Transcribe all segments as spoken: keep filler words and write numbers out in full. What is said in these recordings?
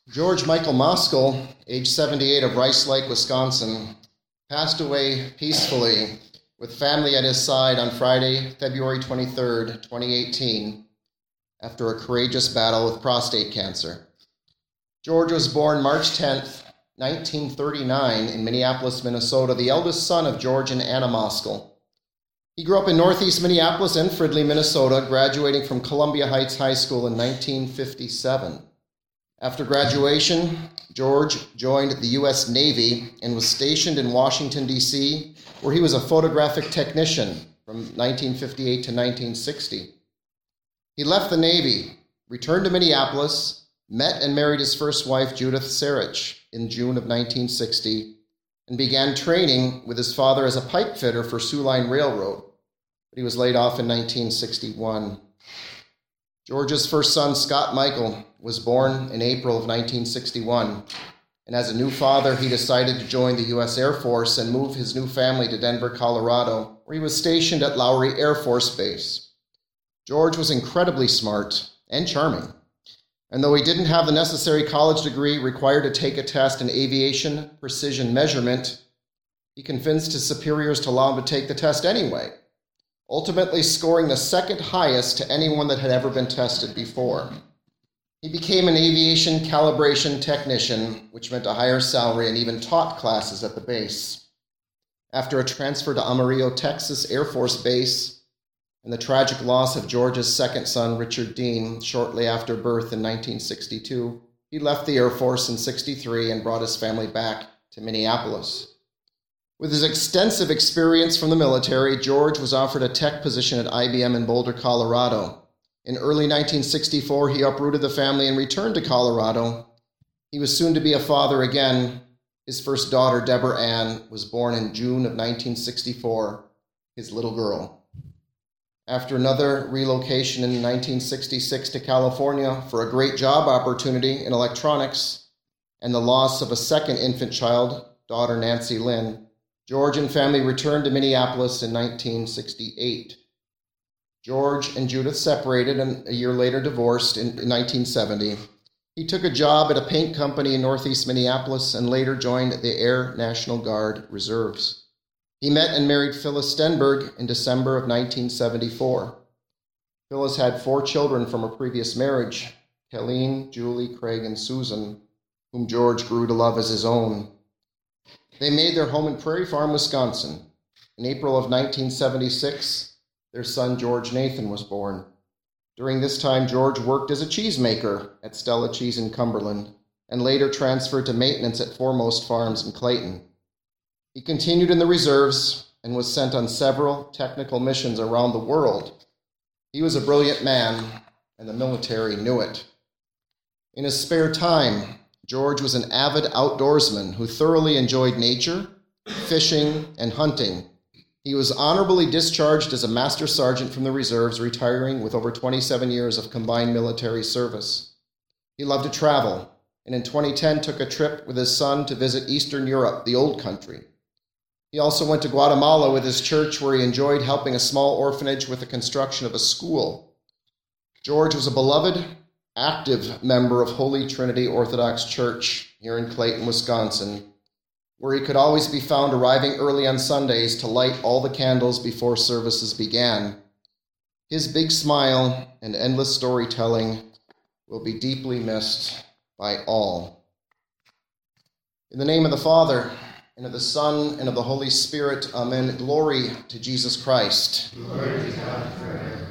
George Michael Moskal, age seventy-eight, of Rice Lake, Wisconsin, passed away peacefully with family at his side on Friday, February twenty-third, twenty eighteen, after a courageous battle with prostate cancer. George was born March tenth, nineteen thirty-nine, in Minneapolis, Minnesota, the eldest son of George and Anna Moskal. He grew up in northeast Minneapolis and Fridley, Minnesota, graduating from Columbia Heights High School in nineteen fifty-seven. After graduation, George joined the U S Navy and was stationed in Washington, D C, where he was a photographic technician from nineteen fifty-eight to nineteen sixty. He left the Navy, returned to Minneapolis, met and married his first wife, Judith Sarich, in June of nineteen sixty, and began training with his father as a pipe fitter for Soo Line Railroad, but he was laid off in nineteen sixty-one. George's first son, Scott Michael, was born in April of nineteen sixty-one, and as a new father, he decided to join the U S Air Force and move his new family to Denver, Colorado, where he was stationed at Lowry Air Force Base. George was incredibly smart and charming, and though he didn't have the necessary college degree required to take a test in aviation precision measurement, he convinced his superiors to allow him to take the test anyway, ultimately scoring the second highest to anyone that had ever been tested before. He became an aviation calibration technician, which meant a higher salary, and even taught classes at the base. After a transfer to Amarillo, Texas Air Force Base, and the tragic loss of George's second son, Richard Dean, shortly after birth in nineteen sixty-two, he left the Air Force in sixty-three and brought his family back to Minneapolis. With his extensive experience from the military, George was offered a tech position at I B M in Boulder, Colorado. In early nineteen sixty-four, he uprooted the family and returned to Colorado. He was soon to be a father again. His first daughter, Deborah Ann, was born in June of nineteen sixty-four, his little girl. After another relocation in nineteen sixty-six to California for a great job opportunity in electronics and the loss of a second infant child, daughter Nancy Lynn, George and family returned to Minneapolis in nineteen sixty-eight. George and Judith separated and a year later divorced in nineteen seventy. He took a job at a paint company in northeast Minneapolis and later joined the Air National Guard Reserves. He met and married Phyllis Stenberg in December of nineteen seventy-four. Phyllis had four children from a previous marriage, Helene, Julie, Craig, and Susan, whom George grew to love as his own. They made their home in Prairie Farm, Wisconsin. In April of nineteen seventy-six, their son George Nathan was born. During this time, George worked as a cheesemaker at Stella Cheese in Cumberland and later transferred to maintenance at Foremost Farms in Clayton. He continued in the reserves and was sent on several technical missions around the world. He was a brilliant man, and the military knew it. In his spare time, George was an avid outdoorsman who thoroughly enjoyed nature, fishing, and hunting. He was honorably discharged as a master sergeant from the reserves, retiring with over twenty-seven years of combined military service. He loved to travel, and in twenty ten took a trip with his son to visit Eastern Europe, the old country. He also went to Guatemala with his church, where he enjoyed helping a small orphanage with the construction of a school. George was a beloved, active member of Holy Trinity Orthodox Church here in Clayton, Wisconsin, where he could always be found arriving early on Sundays to light all the candles before services began. His big smile and endless storytelling will be deeply missed by all. In the name of the Father, and of the Son, and of the Holy Spirit, amen. Glory to Jesus Christ. Glory to God forever.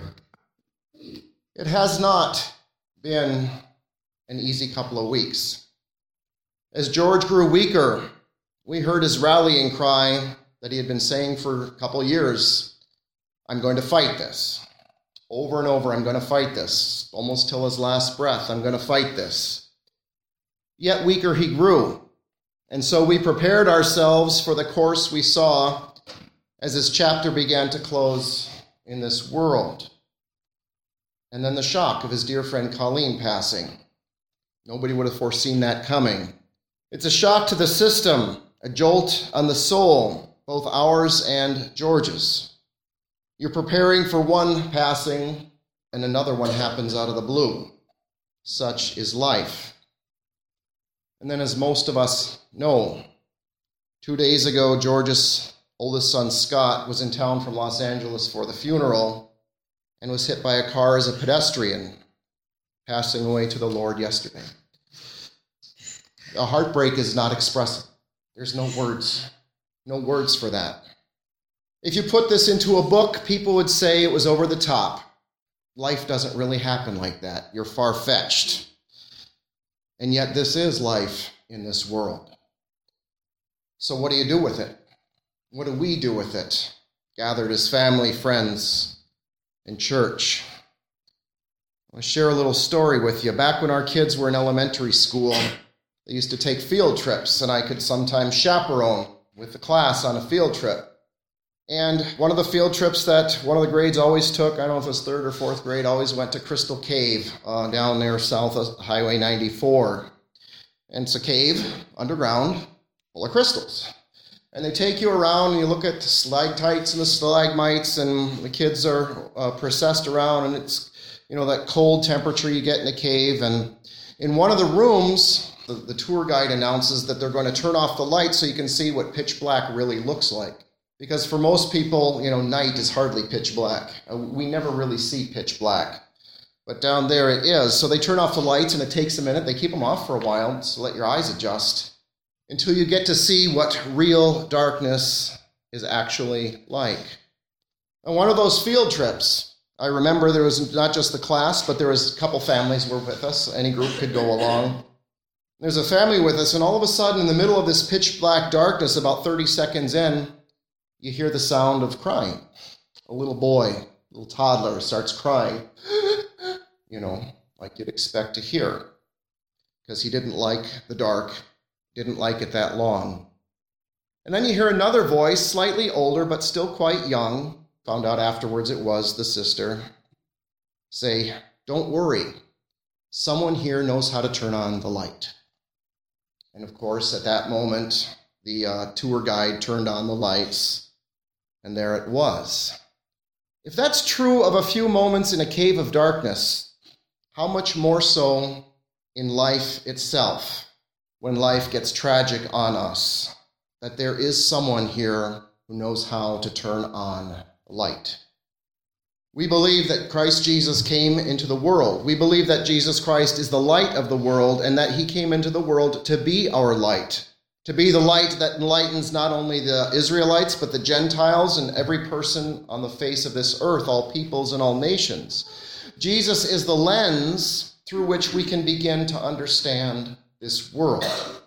It has not been an easy couple of weeks. As George grew weaker, we heard his rallying cry that he had been saying for a couple of years, I'm going to fight this. Over and over, I'm going to fight this. Almost till his last breath, I'm going to fight this. Yet weaker he grew. And so we prepared ourselves for the course we saw as this chapter began to close in this world. And then the shock of his dear friend Colleen passing. Nobody would have foreseen that coming. It's a shock to the system, a jolt on the soul, both ours and George's. You're preparing for one passing, and another one happens out of the blue. Such is life. And then, as most of us know, two days ago, George's oldest son, Scott, was in town from Los Angeles for the funeral and was hit by a car as a pedestrian, passing away to the Lord yesterday. A heartbreak is not expressive. There's no words, no words for that. If you put this into a book, people would say it was over the top. Life doesn't really happen like that. You're far-fetched. And yet this is life in this world. So what do you do with it? What do we do with it? Gathered as family, friends, in church. I want to share a little story with you. Back when our kids were in elementary school, they used to take field trips, and I could sometimes chaperone with the class on a field trip. And one of the field trips that one of the grades always took, I don't know if it was third or fourth grade, always went to Crystal Cave uh, down there south of Highway ninety-four. And it's a cave underground full of crystals. And they take you around and you look at the stalactites and the stalagmites, and the kids are uh, processed around, and it's, you know, that cold temperature you get in a cave. And in one of the rooms, the, the tour guide announces that they're going to turn off the lights so you can see what pitch black really looks like. Because for most people, you know, night is hardly pitch black. Uh, we never really see pitch black. But down there it is. So they turn off the lights, and it takes a minute. They keep them off for a while to let your eyes adjust until you get to see what real darkness is actually like. On one of those field trips, I remember there was not just the class, but there was a couple families were with us. Any group could go along. There's a family with us, and all of a sudden, in the middle of this pitch black darkness, about thirty seconds in, you hear the sound of crying. A little boy, a little toddler starts crying, you know, like you'd expect to hear, because he didn't like the dark, didn't like it that long. And then you hear another voice, slightly older, but still quite young, found out afterwards it was the sister, say, "Don't worry, someone here knows how to turn on the light." And of course, at that moment, the uh, tour guide turned on the lights, and there it was. If that's true of a few moments in a cave of darkness, how much more so in life itself, when life gets tragic on us, that there is someone here who knows how to turn on the light. We believe that Christ Jesus came into the world. We believe that Jesus Christ is the light of the world, and that he came into the world to be our light. To be the light that enlightens not only the Israelites, but the Gentiles and every person on the face of this earth, all peoples and all nations. Jesus is the lens through which we can begin to understand this world.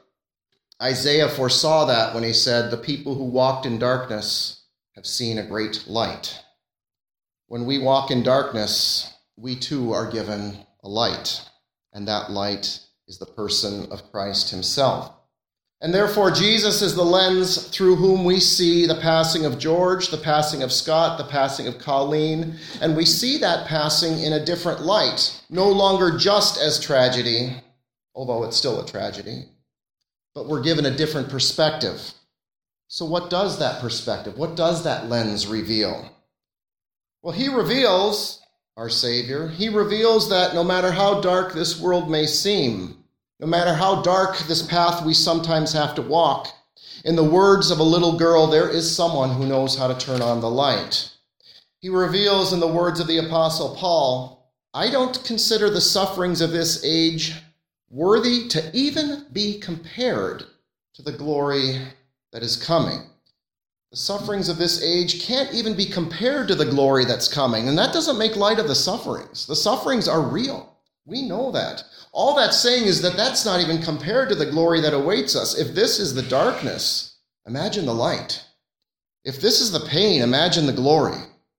Isaiah foresaw that when he said, "The people who walked in darkness have seen a great light." When we walk in darkness, we too are given a light, and that light is the person of Christ himself. And therefore, Jesus is the lens through whom we see the passing of George, the passing of Scott, the passing of Colleen, and we see that passing in a different light, no longer just as tragedy, although it's still a tragedy, but we're given a different perspective. So what does that perspective, what does that lens reveal? Well, he reveals, our Savior, he reveals that no matter how dark this world may seem, no matter how dark this path we sometimes have to walk, in the words of a little girl, there is someone who knows how to turn on the light. He reveals in the words of the Apostle Paul, "I don't consider the sufferings of this age worthy to even be compared to the glory that is coming." The sufferings of this age can't even be compared to the glory that's coming, and that doesn't make light of the sufferings. The sufferings are real. We know that. All that's saying is that that's not even compared to the glory that awaits us. If this is the darkness, imagine the light. If this is the pain, imagine the glory.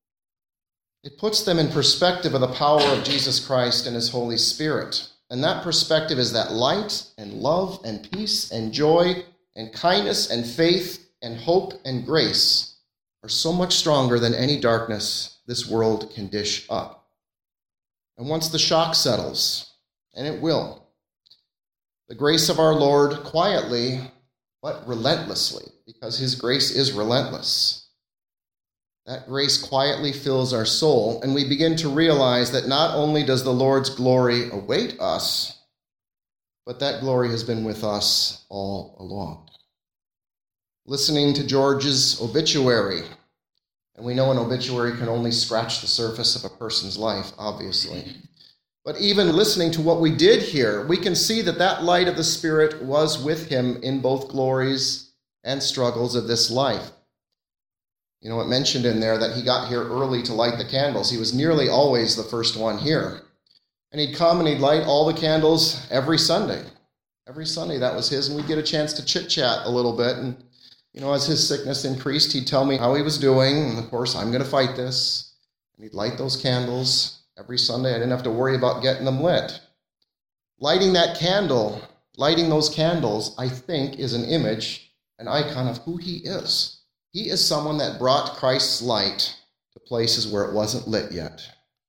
It puts them in perspective of the power of Jesus Christ and his Holy Spirit. And that perspective is that light and love and peace and joy and kindness and faith and hope and grace are so much stronger than any darkness this world can dish up. And once the shock settles, and it will, the grace of our Lord quietly but relentlessly, because his grace is relentless, that grace quietly fills our soul, and we begin to realize that not only does the Lord's glory await us, but that glory has been with us all along. Listening to George's obituary, and we know an obituary can only scratch the surface of a person's life, obviously. But even listening to what we did here, we can see that that light of the Spirit was with him in both glories and struggles of this life. You know, it mentioned in there that he got here early to light the candles. He was nearly always the first one here. And he'd come and he'd light all the candles every Sunday. Every Sunday, that was his, and we'd get a chance to chit-chat a little bit. And, you know, as his sickness increased, he'd tell me how he was doing. And, of course, I'm going to fight this. And he'd light those candles every Sunday. I didn't have to worry about getting them lit. Lighting that candle, lighting those candles, I think, is an image, an icon of who he is. He is someone that brought Christ's light to places where it wasn't lit yet.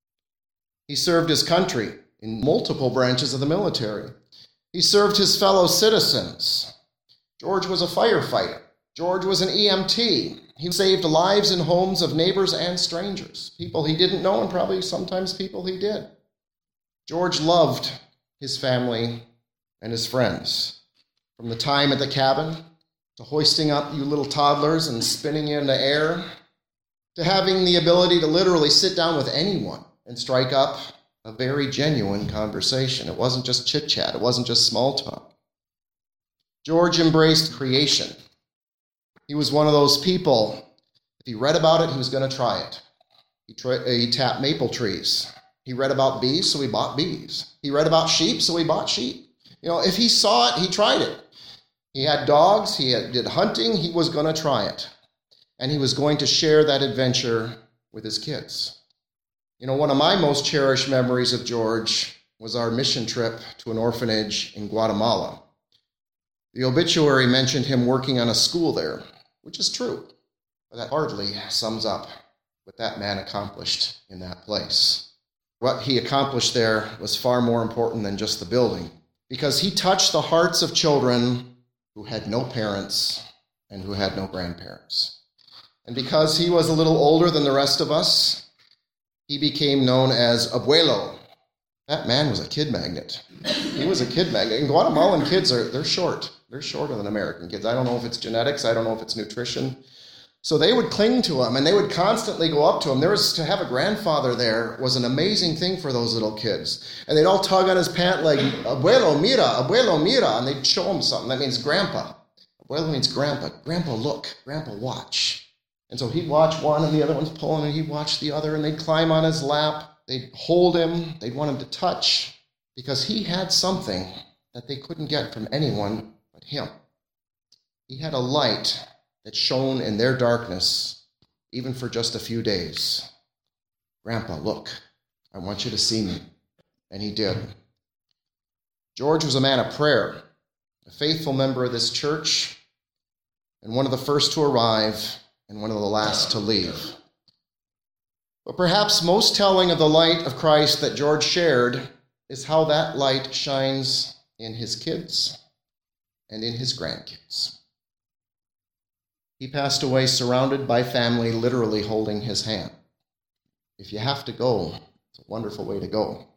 He served his country in multiple branches of the military. He served his fellow citizens. George was a firefighter. George was an E M T. He saved lives and homes of neighbors and strangers, people he didn't know and probably sometimes people he did. George loved his family and his friends. From the time at the cabin, to hoisting up you little toddlers and spinning you in the air, to having the ability to literally sit down with anyone and strike up a very genuine conversation. It wasn't just chit-chat. It wasn't just small talk. George embraced creation. He was one of those people, if he read about it, he was going to try it. He, tra- he tapped maple trees. He read about bees, so he bought bees. He read about sheep, so he bought sheep. You know, if he saw it, he tried it. He had dogs, he had, did hunting, he was going to try it. And he was going to share that adventure with his kids. You know, one of my most cherished memories of George was our mission trip to an orphanage in Guatemala. The obituary mentioned him working on a school there, which is true, but that hardly sums up what that man accomplished in that place. What he accomplished there was far more important than just the building, because he touched the hearts of children who had no parents and who had no grandparents. And because he was a little older than the rest of us, he became known as Abuelo. That man was a kid magnet. He was a kid magnet. And Guatemalan kids, are they're short. They're shorter than American kids. I don't know if it's genetics. I don't know if it's nutrition. So they would cling to him, and they would constantly go up to him. There was, to have a grandfather there was an amazing thing for those little kids. And they'd all tug on his pant leg, Abuelo, mira, Abuelo, mira, and they'd show him something. That means grandpa. Abuelo means grandpa. Grandpa, look. Grandpa, watch. And so he'd watch one, and the other one's pulling, and he'd watch the other, and they'd climb on his lap. They'd hold him. They'd want him to touch, because he had something that they couldn't get from anyone but him. He had a light that shone in their darkness, even for just a few days. Grandpa, look, I want you to see me. And he did. George was a man of prayer, a faithful member of this church, and one of the first to arrive and one of the last to leave. But perhaps most telling of the light of Christ that George shared is how that light shines in his kids and in his grandkids. He passed away surrounded by family, literally holding his hand. If you have to go, it's a wonderful way to go.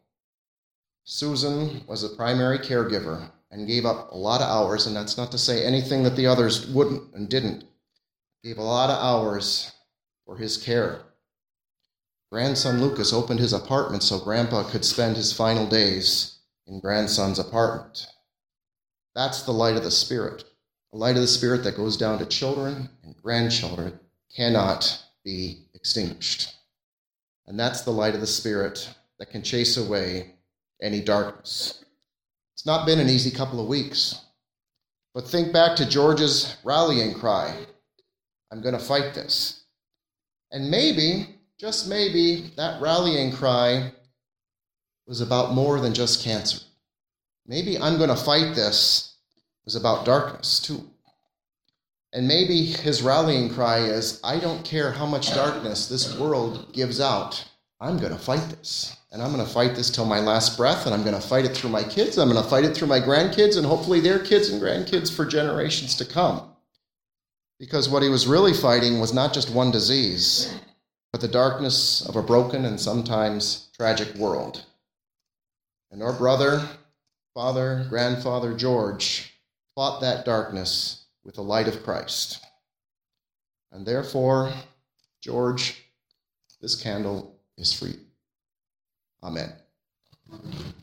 Susan was a primary caregiver and gave up a lot of hours, and that's not to say anything that the others wouldn't and didn't. Gave a lot of hours for his care. Grandson Lucas opened his apartment so Grandpa could spend his final days in grandson's apartment. That's the light of the Spirit. The light of the Spirit that goes down to children and grandchildren cannot be extinguished. And that's the light of the Spirit that can chase away any darkness. It's not been an easy couple of weeks. But think back to George's rallying cry. I'm going to fight this. And maybe, just maybe, that rallying cry was about more than just cancer. Maybe I'm going to fight this was about darkness too. And maybe his rallying cry is, I don't care how much darkness this world gives out. I'm going to fight this. And I'm going to fight this till my last breath, and I'm going to fight it through my kids. I'm going to fight it through my grandkids, and hopefully their kids and grandkids for generations to come. Because what he was really fighting was not just one disease, but the darkness of a broken and sometimes tragic world. And our brother Father, Grandfather George fought that darkness with the light of Christ. And therefore, George, this candle is free. Amen.